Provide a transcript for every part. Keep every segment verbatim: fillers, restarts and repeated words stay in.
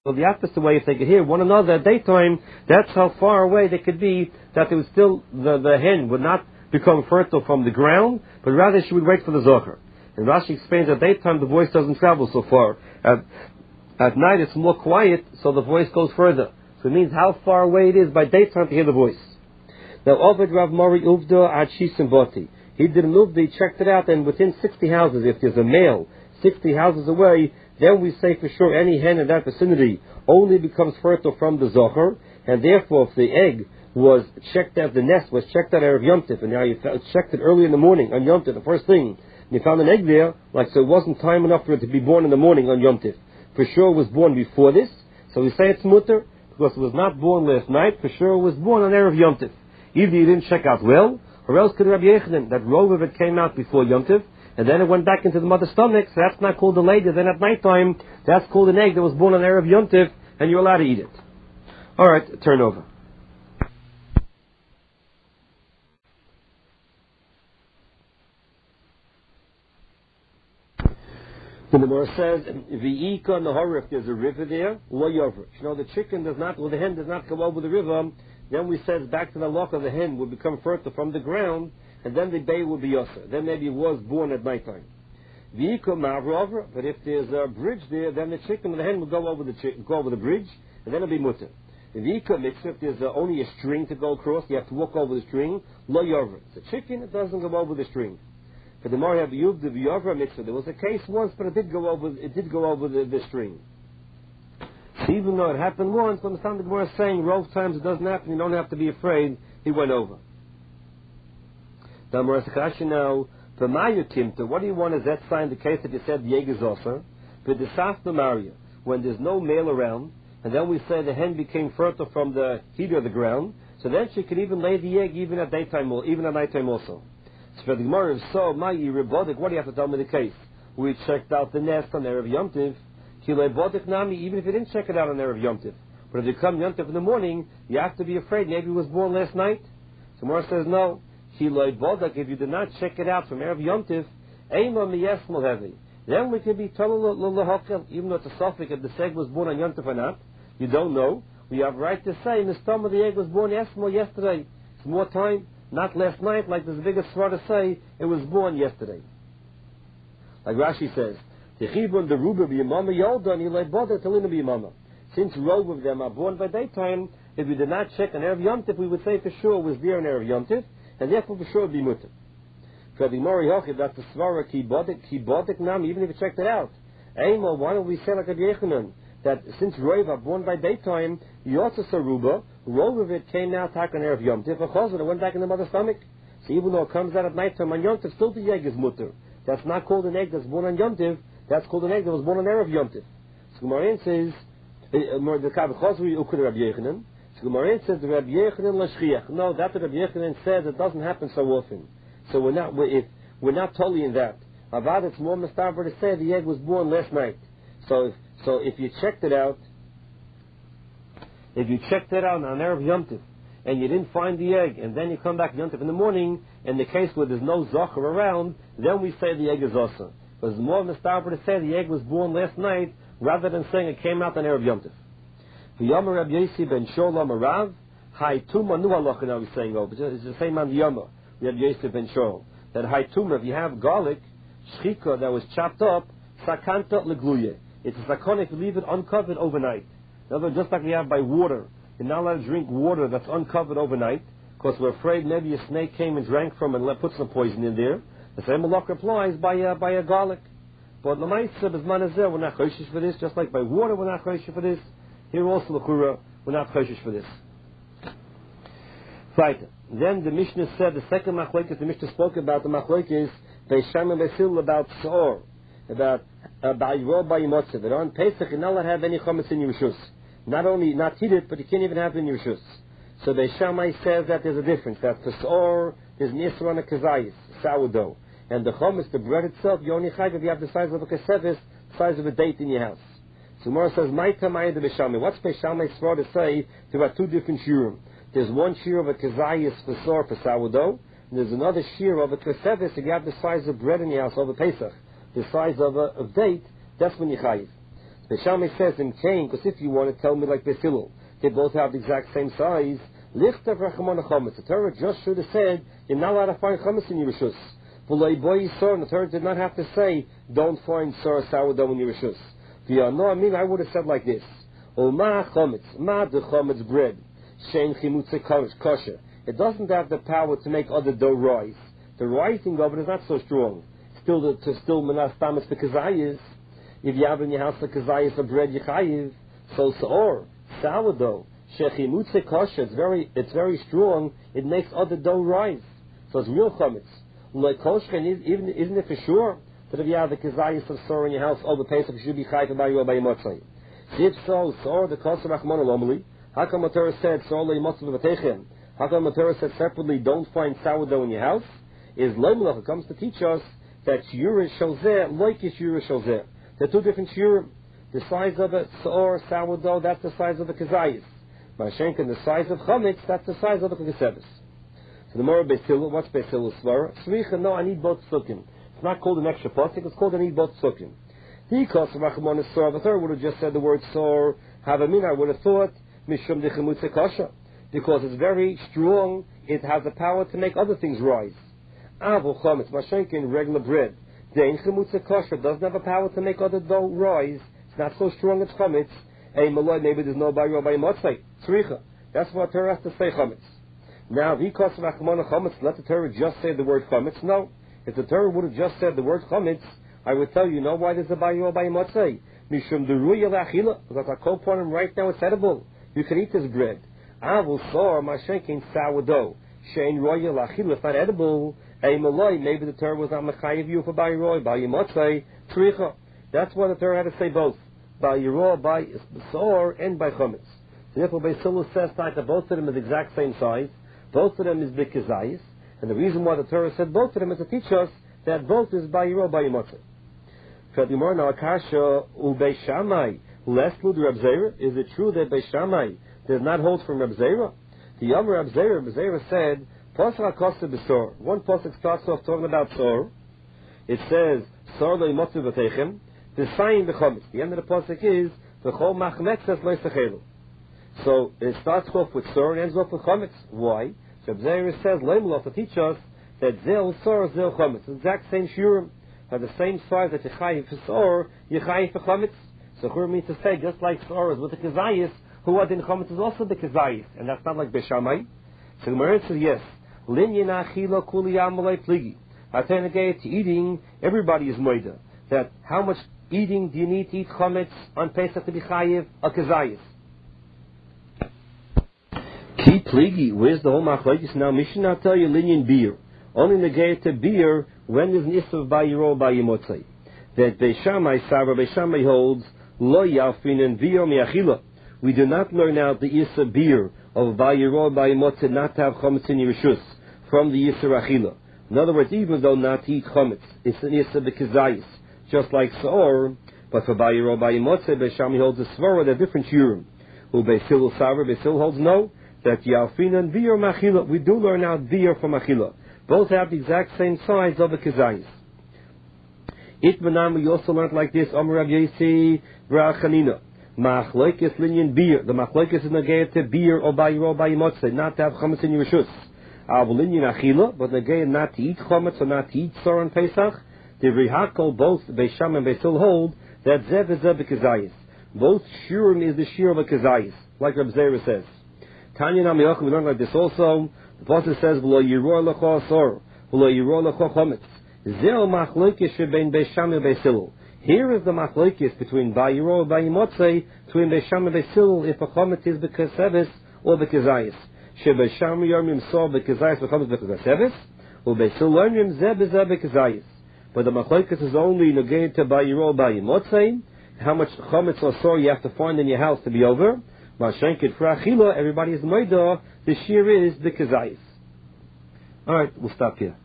So the opposite way, if they could hear one another at daytime, that's how far away they could be, that they would still, the, the hen would not become fertile from the ground, but rather she would wait for the zocher. And Rashi explains at daytime the voice doesn't travel so far. At, at night it's more quiet, so the voice goes further. So it means how far away it is by daytime to hear the voice. Now, Ovid Rav Mori Uvda ad Shisim Boti. He did an Uvda, he checked it out, and within sixty houses, if there's a male sixty houses away, then we say for sure any hen in that vicinity only becomes fertile from the zocher, and therefore if the egg was checked out, the nest was checked out Erev Yom Tov, and now you checked it early in the morning on Yom Tov, the first thing, and you found an egg there, like so it wasn't time enough for it to be born in the morning on Yom Tov. For sure it was born before this, so we say it's mutter, because it was not born last night, for sure it was born on Erev Yom Tov. Either you didn't check out well, or else could Rabbi Yechanan, that robe of it came out before Yom Tov, and then it went back into the mother's stomach, so that's not called a lady. Then at nighttime, that's called an egg that was born on Erev Yom Tov, and you're allowed to eat it. Alright, turn over. The Gemara says, V'ika nahar, if there's a river there, lo yover. You know, the chicken does not, or the hen does not go over the river, then we said back to the lock of the hen would become fertile from the ground, and then the bay will be yosser. Then maybe it was born at nighttime. V'ika ma'avrover, but if there's a bridge there, then the chicken and the hen will go over the chi- go over the bridge, and then it'll be mutter. V'ika mitzvah, if there's uh, only a string to go across, you have to walk over the string, lo yover. The chicken, it doesn't go over the string. For the more you have used the v'yover mitzvah, there was a case once, but it did go over, it did go over the, the string. So even though it happened once, understand the Gemara is saying, rove times it doesn't happen, you don't have to be afraid, he went over. The Gemara says, now, for Maya Timta, what do you want as that sign, the case that you said the egg is also? For the Safta Maria, when there's no male around, and then we say the hen became fertile from the heat of the ground, so then she could even lay the egg even at daytime, or even at nighttime also. So for the Gemara, so Maya Rebodik, what do you have to tell me the case? We checked out the nest on Erev Yom Tov, Nami, even if you didn't check it out on Erev Yom Tov. But if you come Yom Tov in the morning, you have to be afraid maybe it was born last night. So Gemara says no. If you did not check it out from Erev Yom Tov, then we could be told, even though it's a suffix, if the egg was born on Yom Tov or not, you don't know. We have right to say, in the stomach the egg was born yesterday. It's more time, not last night, like there's a bigger svara to say, it was born yesterday. Like Rashi says, since row of them are born by daytime, if we did not check on Erev Yom Tov, we would say for sure it was there on Erev Yom Tov, and therefore for sure it would be mutter. For the Mori Hochid, that's the svara ki bodek nam, even if you checked it out. Einmal, why don't we say like a Yechanan, that since roiv are born by daytime, Yotzas Aruba, row of it came now tak on Erev Yom Tov, and it went back in the mother's stomach. So even though it comes out at night time on Yom Tov, still the egg is mutter. That's not called an egg that's born on Yom Tov. That's called an egg that was born on Erev Yom Tov. So Gemara says, the Kavachosri Ukud Rabbi Yechanan. So Gemara says the Rabbi Yechanan Lashchiach. No, that's what Rabbi Yechanan says. It doesn't happen so often. So we're not we're, if, we're not totally in that. Avad, it's more mistaber to say the egg was born last night. So if, so if you checked it out, if you checked it out on Erev Yom Tov, and you didn't find the egg, and then you come back Yom Tov in the morning, in the case where there's no zocher around, then we say the egg is also. Because it's more mistaber to say the egg was born last night, rather than saying it came out on Erev Yom Tov. The Yomar Rabbi Yossi ben Sholom Arav, Hai Tuma Nu Halacha, now he's saying over. It's the same on the Yomar, Rabbi Yossi ben Sholom. That Hai Tuma, if you have garlic, shchika that was chopped up, sakanta legluye. It's a sakon if you leave it uncovered overnight. In other words, just like we have by water, you're not allowed to drink water that's uncovered overnight, because we're afraid maybe a snake came and drank from it and put some poison in there. The same halacha applies by uh, by a garlic. But the ma'aseh b'zman hazeh, we're not choshish for this, just like by water we're not choshish for this. Here also l'chura, we're not choshish for this. Right. Then the Mishnah said the second machlokes the Mishnah spoke about, the machlokes Beis Shammai and Beis Hillel about Sa'or, about Ba'yro Ba'yimotzev. That on Pesach you're not allowed to have any chametz in your rishus. Not only not eat it, but you can't even have it in your rishus. So Beis Shammai says that there's a difference. That for Sa'or there's an isra on a kazayis, sourdough. And the chametz, the bread itself, you only chayv if you have the size of a kasevis, the size of a date in your house. So Gemara says, "My tamay the Beis Shammai." What's Beis Shammai's svara to say? There are two different shiurim. There's one shiur of a kazayis for sor for sourdough, and there's another shiur of a kasevis if you have the size of bread in your house over Pesach, the size of a of date. That's when you chayv. The Shammai says in Cain, because if you want to tell me like Beis Hillel, they both have the exact same size. Lichtav rachamon chametz. The Torah just should have said you're not allowed to find chametz in your rishus. V'loi boy yisor. The Torah did not have to say don't find sor sourdough in your rishus. V'yano, I mean, I would have said like this: Oma chametz, ma de chametz bread, shein chimutze kosher. It doesn't have the power to make other dough rise. The rising of it is not so strong. Still, the, to still menas tamas the kazayis. If you have in your house the kazayis of bread yichayiv, so saor sourdough. Shechimutze kosher, it's very, it's very strong. It makes other dough rise, so it's real chametz. Like kosher, even isn't it for sure that if you have the kazayis of sor in your house over Pesach, you should be chayv by you by motzei. If so, sor the kosher rachmana lomeli. How come the Torah said sor leimotzei v'vatechem? How come the Torah said separately don't find sourdough in your house? Is loimelach. It comes to teach us that shiur sholzeh like is shiur sholzeh. They're two different shiurim. The size of a sor sourdough, that's the size of a kazayis. Mashenk, and the size of chametz, that's the size of the keseves. So the Mora Beis Hillel, what's Beis Hillel's svara? Tzricha, no, I need both psukim. It's not called an extra pasuk, it's called I need both psukim. He calls rachamon sor. The third would have just said the word sor. Havamin, I would have thought mishum dechemutze kasha, because it's very strong. It has the power to make other things rise. Avol chametz, mashenk, in regular bread. Dein chemutze kasha doesn't have a power to make other dough rise. It's not so strong as chametz. Hey, malay, maybe there's no bayro by motzei. Tzricha. That's what Torah has to say chametz. Now, if he calls rachmana chametz, let the Torah just say the word chametz? No. If the Torah would have just said the word chametz, I would tell you, know why there's a bayro by motzei? Mishum deruya lachila. Because I call upon him right now, it's edible. You can eat this bread. Avul sor mashenkin sourdough. Shein roya lachila. It's not edible. Hey, malay, maybe the Torah was not mechayiv you for bayro by motzei. Tzricha. That's why the Torah had to say both. By Yiro, by Sor, and by Chametz. Therefore, Beis Hillel says that both of them is the exact same size. Both of them is Bikazayis. And the reason why the Torah said both of them is to teach us that both is by Yiro, by Yimotzeh. Fadimor now, Akasha, Ubei Shammai, Leslud Reb Zera. Is it true that Beis Shammai does not hold from Reb Zera? The Yom Reb Zera, Reb Zera said, Pasach HaKosta B'Sor. One Pasach starts off talking about Sor. It says, Sor Le'imotzeh V'Teichem. The sign the chametz. The end of the pasuk is the chol machmetzes loisachelu. So it starts off with sor and ends off with chametz. Why? So Zera says leimulach to teach us that zel sor zel chametz. The exact same shiurim are the same size that yechayiv for sor, yechayiv for chametz. So Chur means to say just like sor is with the kazayis, who are in chametz is also the kazayis, and that's not like Beis Shammai. So the Gemara says yes. Linyan achila kuli amalei pligi. Atenegay to eating, everybody is moida. That how much eating do you need to eat chametz on Pesach to be chayiv a kazayis? Ki pligi, where's the whole machlokes now? Mishnah tell you linyan beer. Only negate to beer when there's an issav by yiro by yimotzei. That Beis Shammai Sarah Beis Shammai holds lo yalfin and beer miachila. We do not learn out the issa beer of by yiro by yimotzei not to have chametz in Yerusha from the issa achila. In other words, even though not to eat chametz, it's an issa b'kazayis. Just like Sa'or, but for Bayiro, Bayimotzeh, Beis Shammai holds a Svara, they're different Shurim. Who Beis Hillel Sarah, Beis Hillel holds no, that Yalfin and Beer Machila. We do learn out Beer from Machila. Both have the exact same size of a Kazayis. Itmanam, we also learned like this, Amr Rav Yesi, Ra'achanina. Machlokes linyan Beer. The Machlokes is negayat to Beer or Bayiro, Bayimotzeh, not to have Chametz in Yerusha. Av linyan Achila, but negayat not to eat Chametz or not to eat Sor on Pesach. The Rihakol, both Beis Shammai and Beis Hillel hold that Zev is Zev Kazayis. Both Shurim is the Shir of a Kazayis, like Reb Zera says. Tanya Namiyach, we learn like this also. The Pasuk says, V'lo Yiror Lecho Asor, V'lo Yiror Lecho Chametz. Zeo Machlokes shebein Beis Shammai and Beis Hillel. Here is the Machlokes between Bayiro and Bayimotzei, between Beis Shammai and Beis Hillel, if a Chametz is B'Kaseves or B'Kazayis. Shebeis Shammai Yomim Sor B'Kazayis B'Chametz B'Kaseves, or Beis Hillel Yomim Zev is Zev B'Kazayis. But the machlokes is only negated to Bayiro Bayimotzei. How much chametz or sor you have to find in your house to be over. Mashenket for achila, everybody is moida. The shear is the kazayis. All right, we'll stop here.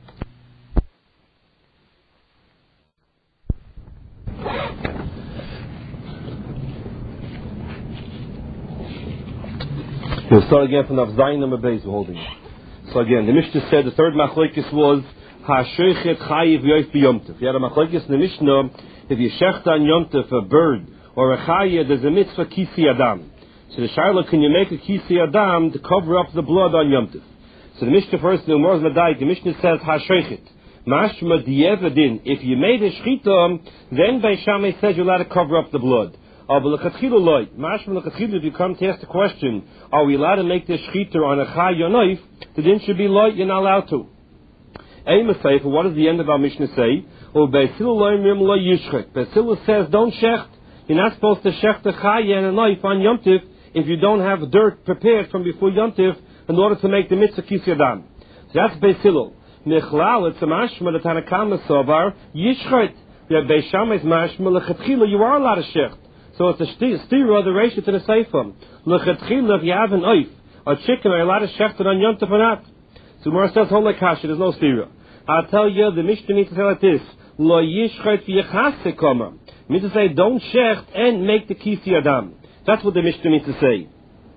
We'll start again from the Zayin number base we're holding. So again, the Mishnah said the third machlokes was Hashechet chayiv yoif b'yomtiv. You had a machlokes in the Mishnah, if you shecht on yomtiv a bird or a chaya, there's a mitzvah kisi adam. So the Shaila, can you make a kisi adam to cover up the blood on Yom Tov? So the Mishnah first, the Gemara Ladai, the Mishnah says hashreichet. Mashma diyevedin. If you made a shchita, then Beis Shammai says you're allowed to cover up the blood. But l'chatchila loy. Mashma l'chatchila, if you come to ask the question, are we allowed to make this shchita on a chay or knife? The din should be loy. You're not allowed to. Eimasayfa. What does the end of our Mishnah say? Oh, Beis Hillel loy mim loy yishchek. Beis Hillel says don't shecht. You're not supposed to shecht a chay and a knife on Yom Tov if you don't have dirt prepared from before Yom Tov in order to make the mitzvah kisi adam. So that's Beis Hillel. Nechlal, it's a mashma, the Tanakama Sovar, Yishchait. You have Beis Shammai's mashma, Lechatchila, you are allowed to shecht. So it's a stira, the ratio to the Seifam. Lechatchila, if you have an oif, a chicken, are you allowed to shecht it on Yom Tov or not? So Gemara says, hold like kasha, there's no stira. I'll tell you, the Mishnah needs to say like this, Lo Yishchait v'yechase koma. It means to say, don't shecht and make the kisi adam. That's what the Mishnah needs to say.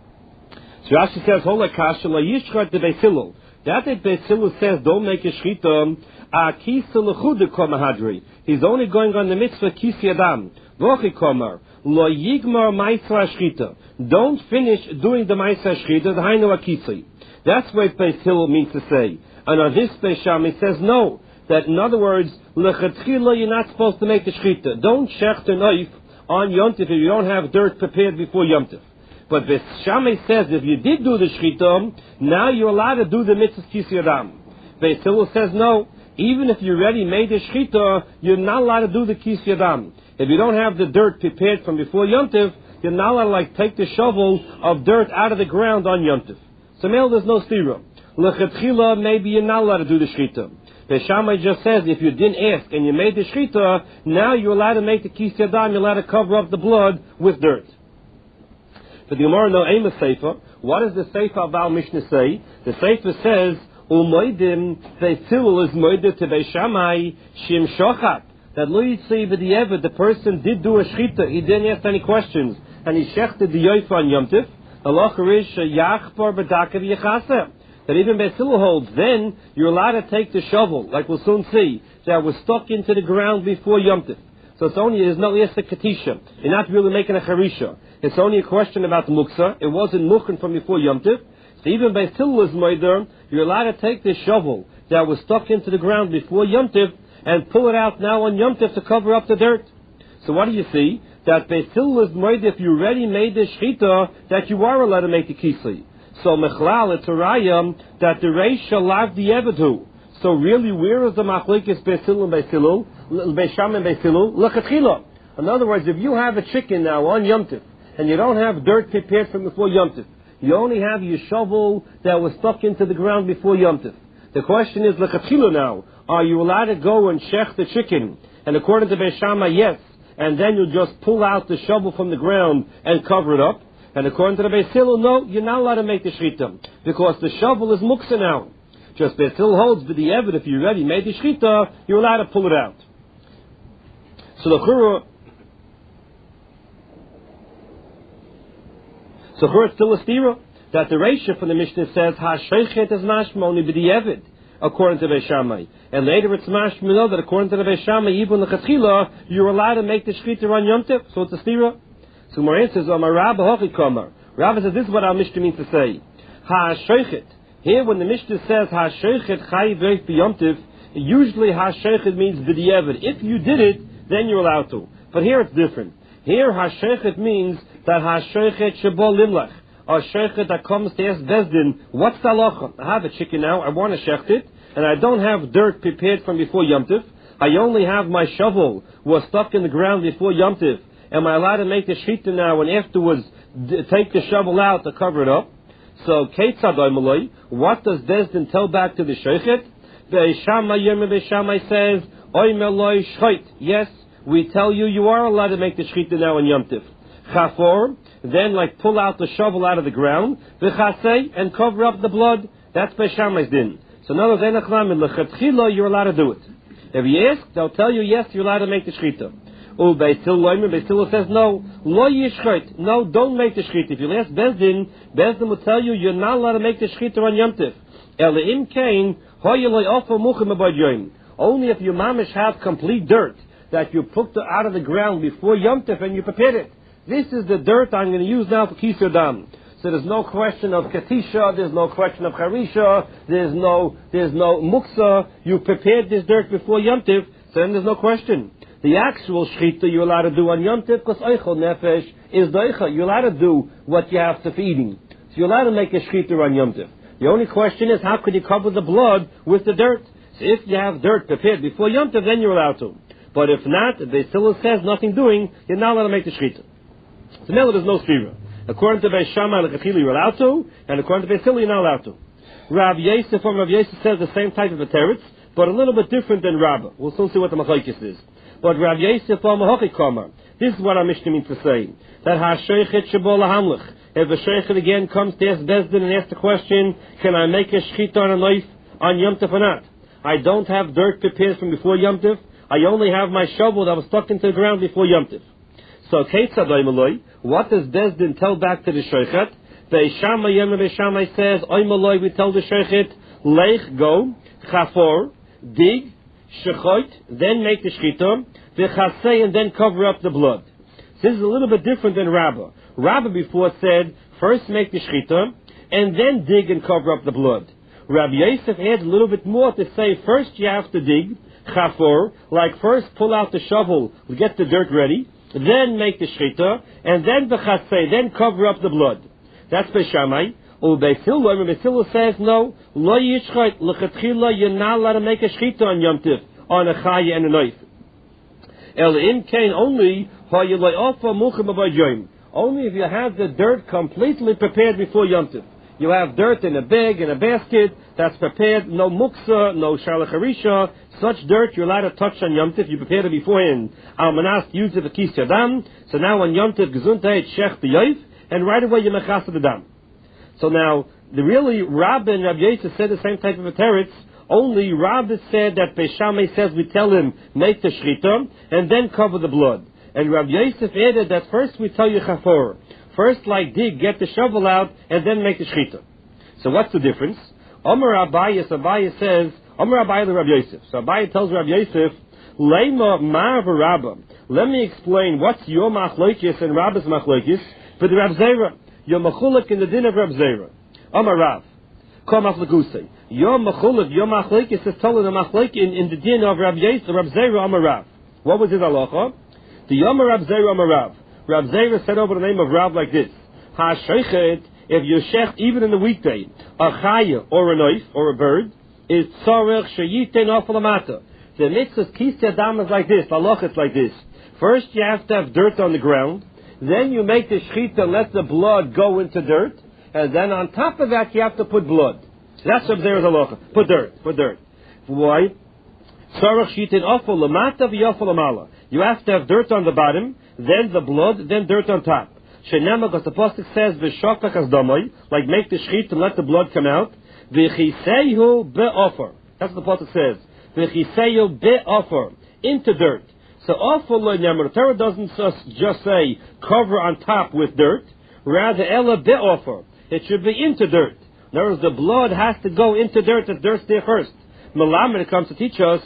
So Rashi says, hold like kasha, Lo Yishchait the Beis Hillel. That it Beis Hillel says, don't make a shchita, a kisa lechude komahadri. He's only going on the mitzvah kisi adam. Vochi komar, lo yigmar ma'isra shchita. Don't finish doing the ma'isra shchita, the hainu akisi. That's what Beis Hillel means to say. And on this Beis Shammai says no. That in other words, lechatchila, you're not supposed to make the shchita. Don't shecht a knife on Yom Tov if you don't have dirt prepared before Yom Tov. But Beis Shammai says if you did do the shchita, now you're allowed to do the mitzvah kisi adam. Beis Hillel says no. Even if you already made the shchita, you're not allowed to do the kisi adam. If you don't have the dirt prepared from before Yom Tov, you're not allowed to like take the shovel of dirt out of the ground on Yom Tov. So now there's no stira. Lechatchila, maybe you're not allowed to do the shchita. Beis Shammai just says if you didn't ask and you made the shchita, now you're allowed to make the kisi adam. You're allowed to cover up the blood with dirt. But the Gemara no aim Seifa. What does the Seifa of our Mishnah say? The Seifa says, Umoidim, Beis Hillel is moided to Beis Shammai, Shim Shochat. That lo yitzei b'di'evet, the person did do a shchita, he didn't ask any questions, and he shechted the yoifa on Yom Tov. Halacha is yachpar b'daka v'yechaseh. That even Beis Hillel holds, then you're allowed to take the shovel, like we'll soon see, that was stuck into the ground before Yom Tov. So it's only, there's no yesa katisha. You're not really making a charisha. It's only a question about the muksa. It wasn't mukhan from before Yom Tov. So even by Hillel's moeder, you're allowed to take this shovel that was stuck into the ground before Yom Tov and pull it out now on Yom Tov to cover up the dirt. So what do you see? That by Hillel's moeder, if you already made the shchita, that you are allowed to make the kisi. So mechlal, it's a rayam that the reish shall lav the evedu. So really, where is the machlekes Beis Hillel and Beis Hillel, Beis Shammai and Beis Hillel? Lechatchila. In other words, if you have a chicken now on Yom Tov, and you don't have dirt prepared from before Yom Tov, you only have your shovel that was stuck into the ground before Yom Tov. The question is, lechatchila now, are you allowed to go and shech the chicken? And according to Beis Shammai, yes. And then you just pull out the shovel from the ground and cover it up. And according to the Beis Hillel, no, you're not allowed to make the shchita, because the shovel is muksa now. Just Beis Hillel holds with the evidence, if you already made the shchita, you're allowed to pull it out. So the chura, so chura still a stira, that the Reisha from the Mishnah says, ha-sheichet is mashma only b'di'evid, according to Beis Shammai. And later it's mashma no, that according to the Beis Shammai, even the lechatchila, you're allowed to make the shchita on Yom Tov, so it's a stira. So Moran says, Amar Rabba hochi kamar. Rabba says, this is what our Mishnah means to say. Ha-sheichet. Here when the Mishnah says, ha-sheichet chayiv veif b'Yom Tov, usually ha-sheichet means b'di'evid. If you did it, then you're allowed to. But here it's different. Here ha-sheichet means that ha-sheichet shebo limlach. A sheichet that comes to ask Bezdin, what's the halacha? I have a chicken now, I want to shecht it, and I don't have dirt prepared from before Yom Tov. I only have my shovel was stuck in the ground before Yom Tov. Am I allowed to make the shchita now and afterwards d- take the shovel out to cover it up? So, Ketzad, what does Bezdin tell back to the sheichet? Beis Shammai Yom Beis Shammai says, Oy meloi shchait. Yes, we tell you you are allowed to make the shchita now on Yom Tov. Chafor, then like pull out the shovel out of the ground, v'chasei, and cover up the blood. That's Beis Shammai's din. So now lechatchila, you're allowed to do it. If you ask, they'll tell you yes, you're allowed to make the shchita. Oh, Beis Hillel, Beis Hillel says no, lo yishchait. No, don't make the shchita. If you ask Bezdin, Bezdin will tell you you're not allowed to make the shchita on Yom Tov. Ele im kain, hoyeloi ofo muchim abad yoim. Only if your mamish have complete dirt that you put the, out of the ground before Yom Tov and you prepared it. This is the dirt I'm going to use now for Kisur Dam. So there's no question of Katisha, there's no question of Harisha, there's no, there's no Muksa. You prepared this dirt before Yom Tov, so then there's no question. The actual Shechita you're allowed to do on Yom Tov, because Eichel Nefesh is Deicha. You're allowed to do what you have to for eating. So you're allowed to make a Shechita on Yom Tov. The only question is, how could you cover the blood with the dirt? So if you have dirt prepared before Yom Tov, then you're allowed to. But if not, if the still says nothing doing, you're not allowed to make the Shechita. So now there's no Sfira. According to Beis Shammai and Lechatchila, you're allowed to, and according to Beis Hillel, you're not allowed to. Rav Yosef from Rav Yosef says the same type of a teretz, but a little bit different than Rabbah. We'll soon see what the Machlokes is. But Rav Yosef from Mahokikoma, this is what our Mishnah means to say, that HaSheichet Shebol HaHamlich, if the Sheichet again comes to ask Bezdin and ask the question, can I make a Shechita on a knife on Yom Tov or not? I don't have dirt prepared from before Yom Tov. I only have my shovel that was stuck into the ground before Yom Tov. So, what does Bezdin tell back to the Sheichet? Beis Shammai, Yom Beis Shammai says, Oymaloi, we tell the Sheichet, Leich, go, Chafor, dig, Shechoit, then make the Shechita, V'chasei, and then cover up the blood. This is a little bit different than Rabbah. Rabbah before said, first make the Shechita, and then dig and cover up the blood. Rabbi Yosef adds a little bit more to say, first you have to dig, Chafor, like first pull out the shovel, get the dirt ready, then make the Shechita, and then the Chasei, then cover up the blood. That's Beis Shammai. Or Beis Hillel, Beis Hillel says, no, Lo Yishchait, L'chatchila, you're not allowed to make a Shechita on Yom Tov, on a Chaya and a knife. El in Kain only, only if you have the dirt completely prepared before Yom Tov. You have dirt in a bag, in a basket, that's prepared, no muksa, no shalach harisha, such dirt you're allowed to touch on Yom Tov, you prepared it beforehand. Al-Manas used it for Kis Yadam, so now on Yom Tov, Gesundheit, Shech B'yoif, and right away you mechas the dam. So now, the really, Rabbah and Rabbi Yosef said the same type of a teretz, only Rabbah said that Beis Shammai says we tell him, make the Shechita, and then cover the blood. And Rabbi Yosef added that first we tell you Chafor. First, like dig, get the shovel out, and then make the Shechita. So what's the difference? Omer Abayis, Abayis says, Omer Abayis to Rabbi Yosef. So Abayis tells Rabbi Yosef, Leima Ma'av Rabbah. Let me explain what's your machlokes and Rabbah's machlokes for the Rav Zera. Your machulak in the din of Rav Zera. Omer Rav. Kom aflegusei. Your machulak, your machlokes is telling the machlok in, in the din of Rav Yosef, Rav Zera, Omer Rav. What was his halacha? The Omer Rav Zera, Omer Rav. Rav Zera said over the name of Rav like this: Ha-sheichet, if you shecht even in the weekday, a chaya or a knife or a bird, is tzorech sheyiten ofalamata. The mitzvah kis yadam is like this, halach is like this. First you have to have dirt on the ground, then you make the shechita, let the blood go into dirt, and then on top of that you have to put blood. That's Rav Zera's halacha. Put dirt, put dirt. Why? Tzorech sheyiten ofalamata v'yofalamala. You have to have dirt on the bottom, then the blood, then dirt on top. Shenema, because the pasuk says, "V'shokach asdomai," like make the shechit and let the blood come out. V'chiseyu be'ofer. That's what the pasuk says. V'chiseyu be'ofer, into dirt. So ofer lo'nemer. The Torah doesn't just say cover on top with dirt. Rather, ela be'ofer. It should be into dirt. In other words, the blood has to go into dirt. The dirt's there first. Malamed, it comes to teach us.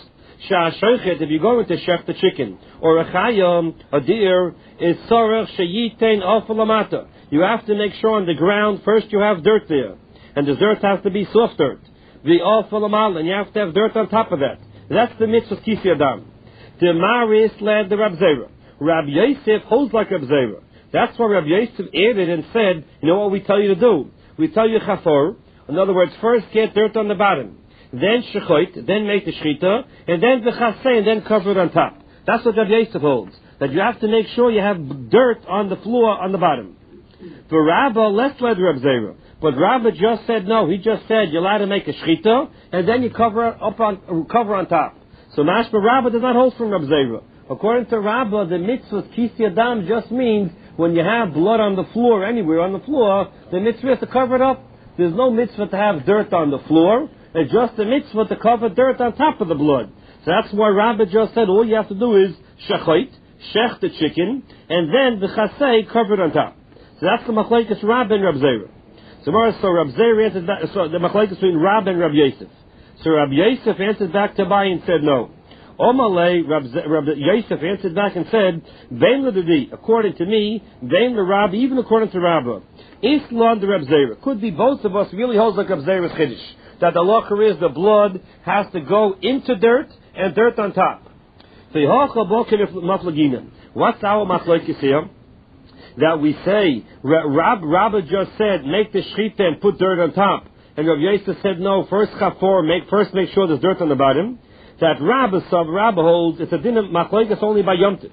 If you go into shech the chicken, or a chayam, a deer, is sorech sheyitein ofalamata. You have to make sure on the ground, first you have dirt there. And the dirt has to be soft dirt. The ofalamal, and you have to have dirt on top of that. That's the mitzvah kis yadam. The maris led the Rab Zera. Rab Yosef holds like Rab Zera. That's why Rab Yosef added and said, you know what we tell you to do? We tell you chafor. In other words, first get dirt on the bottom. Then shechoit, then make the shechita, and then the chasei, and then cover it on top. That's what Rabbi Yosef holds. That you have to make sure you have dirt on the floor on the bottom. For Rabbah, less led Reb Zera. But Rabbah just said no. He just said you're allowed to make a shechita, and then you cover up on cover on top. So Mashma Rabbah does not hold from Reb Zera. According to Rabbah, the mitzvah kis yadam just means when you have blood on the floor anywhere on the floor, the mitzvah is to cover it up. There's no mitzvah to have dirt on the floor. It's just a mitzvah to cover dirt on top of the blood. So that's why Rabbah just said all you have to do is shechait, shech the chicken, and then the chasei covered on top. So that's the machlekes Rabbah and Rab Zera. So, so Rab Zera answered back, so the machlekes between Rabbah and Rab Yosef. So Rab Yosef answered back to Abai and said no. Omalei, Rabbi Yosef answered back and said, Vein l'dadi, according to me, Vein l'Rabbi, even according to Rabbi. Islan the Reb Zera. Could be both of us really holds like Reb Zera's Chiddush. That the halacha is the blood has to go into dirt and dirt on top. So what's our machlokes here? That we say, Rab, Rabbi just said, make the shechita and put dirt on top. And Rabbi Yosef said, no, first chafor, make, first make sure there's dirt on the bottom. That Rabbi, sub Rabbi holds, it's a din of machlokes only by Yom Tov.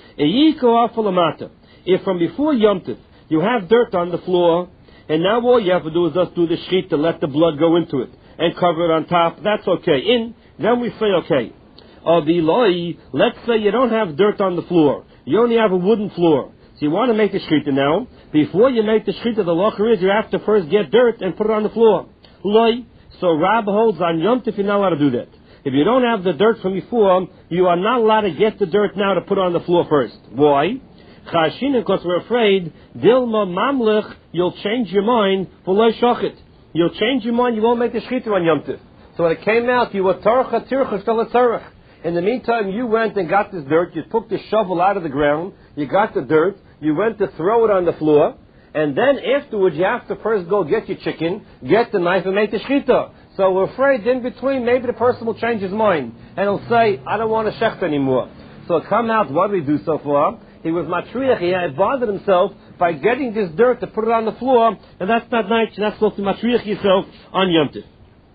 If from before Yom Tov, you have dirt on the floor, and now all you have to do is just do the shechita, let the blood go into it, and cover it on top, that's okay. In, then we say okay. Or the loy, let's say you don't have dirt on the floor, you only have a wooden floor. So you want to make the shechita now. Before you make the shechita, the locher is you have to first get dirt and put it on the floor. Loy. So Rab holds on Yom Tov, you're not allowed to do that. If you don't have the dirt from before, you are not allowed to get the dirt now to put on the floor first. Why? Chashin, because we're afraid, Dilma Mamlich, you'll change your mind for Loy Shochet. You'll change your mind, you won't make the shechita on Yom Tov. So when it came out, you were Torcha Tircha Shtel Tzarech. In the meantime, you went and got this dirt, you took the shovel out of the ground, you got the dirt, you went to throw it on the floor, and then afterwards you have to first go get your chicken, get the knife and make the shechita. So we're afraid in between maybe the person will change his mind and he'll say, I don't want to shecht anymore. So it come out, what did we do so far? He was matriach, he had bothered himself by getting this dirt to put it on the floor, and that's not nice, and that's supposed to matriach yourself on Yom Tov.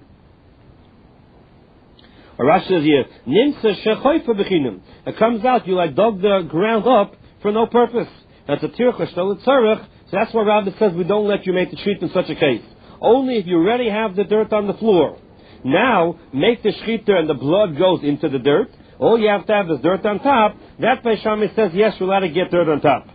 Rashi says here, Nimsa shechoifa b'chinam. It comes out, you like dug the ground up for no purpose. That's a tircha shtel tzarech. So that's why Rabbi says we don't let you make the shechita in such a case. Only if you already have the dirt on the floor. Now, make the shechita and the blood goes into the dirt. All you have to have is dirt on top. That Beis Shammai says, yes, you're allowed to get dirt on top.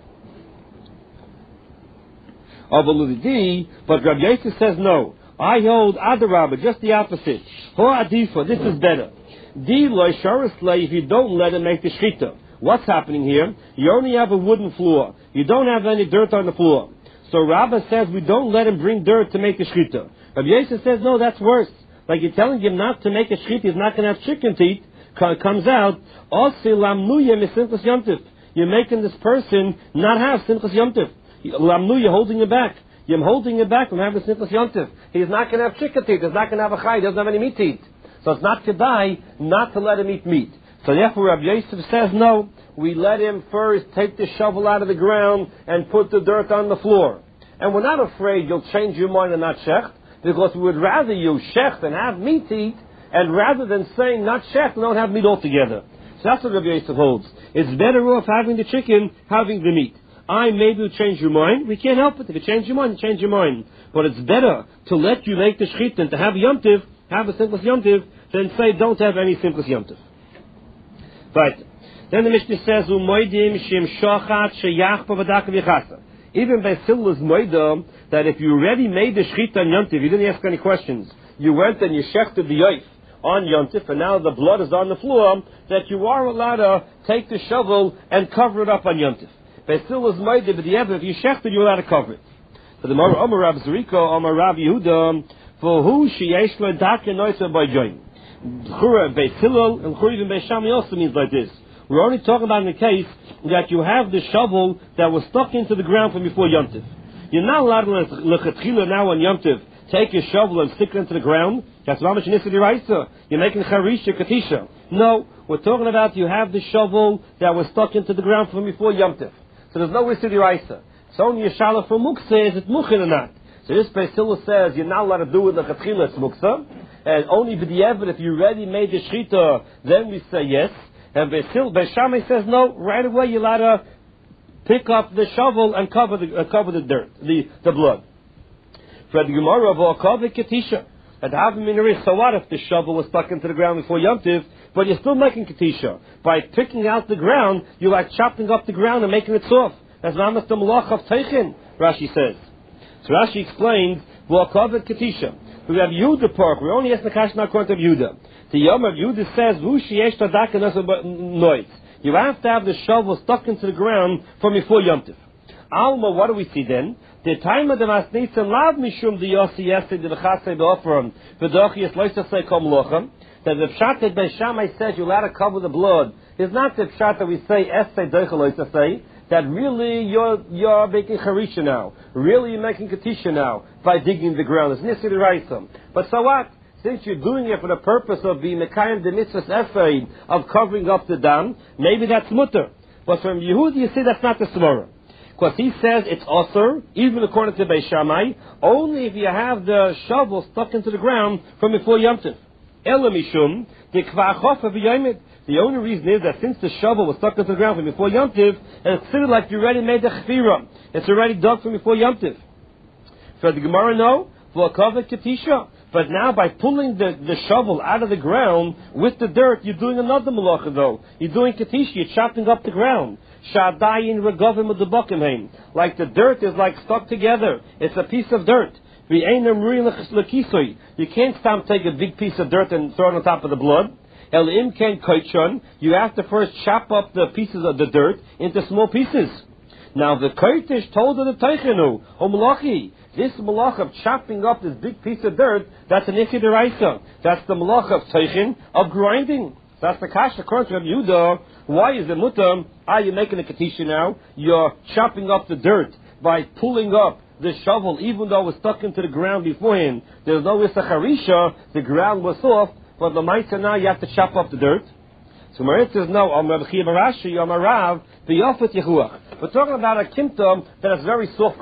But Rabbi Yosef says no. I hold Adarabba, just the opposite. Ho Adifa, this is better. Di loy sharisle, if you don't let him make the shechita. What's happening here? You only have a wooden floor. You don't have any dirt on the floor. So Rabbah says we don't let him bring dirt to make the shechita. Rabbi Yosef says, no, that's worse. Like you're telling him not to make a shechita, he's not going to have chicken to eat. Comes out, you're making this person not have simchas Yom Tov. Lamnuya, holding him back. You're holding him back from having simchas Yom Tov. He's not going to have chicken to eat. He's not going to have a chay. He doesn't have any meat to eat. So it's not kedai not to let him eat meat. So therefore Rabbi Yosef says, no, we let him first take the shovel out of the ground and put the dirt on the floor. And we're not afraid you'll change your mind and not shecht, because we would rather you shecht and have meat to eat, and rather than saying not shecht, don't have meat altogether. So that's what Rabbi Yosef holds. It's better off having the chicken, having the meat. I maybe will change your mind. We can't help it. If you change your mind, you change your mind. But it's better to let you make the shechita and to have Yom Tov, have a simplest Yom Tov, than say don't have any simplest Yom Tov. Right. Then the Mishnah says, Umoidim shem shochat sheyach b'vadak v'chasa. Even by Silas Moida, that if you already made the shechita on Yom Tov, you didn't ask any questions. You went and you shechted the yoif on Yom Tov, and now the blood is on the floor, that you are allowed to take the shovel and cover it up on Yom Tov. But still is made, but the if you shechted, you're allowed to cover it. So the Mor Omer Rav Zeriko, Omer Rav Yehuda, for who she yesh lo dake noisa by join. Chura Beis Hillel and Chura even Beis Shammai also means like this. We're only talking about in the case that you have the shovel that was stuck into the ground from before Yom Tov. You're not allowed to lechatchila now on Yom Tov take your shovel and stick it into the ground. That's mamash nisa d'oraisa. You're making charisha katisha. No, we're talking about you have the shovel that was stuck into the ground from before Yom Tov. So there's no issa d'oraisa. It's only a shala for muksa, is it mukhin or not? So this Beis Hillel says you're not allowed to do it the chatchila, it's muksa. And only b'di'evet, if you already made the shechita, then we say yes. And Beis Hillel, Beis Shammai says no, right away you're allowed to pick up the shovel and cover the, uh, cover the dirt, the, the blood. For the Gemara of Akav Katisha. At Havim Minarich, so what if the shovel was stuck into the ground before Yom Tov, but you're still making Katisha? By picking out the ground, you're like chopping up the ground and making it soft. That's Mamas the Malach of Teichin, Rashi says. So Rashi explains, Akav Katisha. We have Yehuda Park, we only ask the Kash not according to Yehuda. The Yom of Yehuda says, Vushi Yesh Tadak and noise. You have to have the shovel stuck into the ground from before Yom Tov. Alma, what do we see then? The time of the Masnitz and Lav Mishum the Yossi Yesed the Chasei Beofram the Dochias Loisasei Kom Lochem, that the Pshat that Beis Shammai says you're allowed to cover the blood is not the Pshat that we say Esei Doichel Loisasei, that really you're you're making Charisha now, really you're making Katisha now by digging the ground. It's Nisi D'Oraisa. But so what? Since you're doing it for the purpose of being Mekayim the Mitzvahs Esei, of covering up the dam, maybe that's mutter. But from Yehudi you see that's not the Svara. Because he says it's osur, even according to Beis Shammai, only if you have the shovel stuck into the ground from before Yom Tov. Ela mishum, the kvachofa v'yomid. The only reason is that since the shovel was stuck into the ground from before Yom Tov, and it's considered like you already made the chfira. It's already dug from before Yom Tov. So the Gemara no, v'akavah katisha. But now by pulling the, the shovel out of the ground with the dirt, you're doing another malacha though. You're doing katisha, you're chopping up the ground. Shadayin regavim with the buckimheim. Like the dirt is like stuck together. It's a piece of dirt. You can't stop take a big piece of dirt and throw it on top of the blood. El im ken koichon. You have to first chop up the pieces of the dirt into small pieces. Now the koitish told her the teichenu, O malachi, this malach of chopping up this big piece of dirt, that's an Issur D'Oraisa. That's the malach of teichin, of grinding. That's the kasha according to Rabbi Yehuda. Why is it mutam? Ah, you're making a katisha now. You're chopping up the dirt by pulling up the shovel, even though it was stuck into the ground beforehand. There's no isacharisha. The ground was soft, but the ma'isa now you have to chop up the dirt. So Marit says no. Am Rabbi Chiya bar Rashi, Am Rav, b'yofet yehuach. We're talking about a kimtom that is very soft.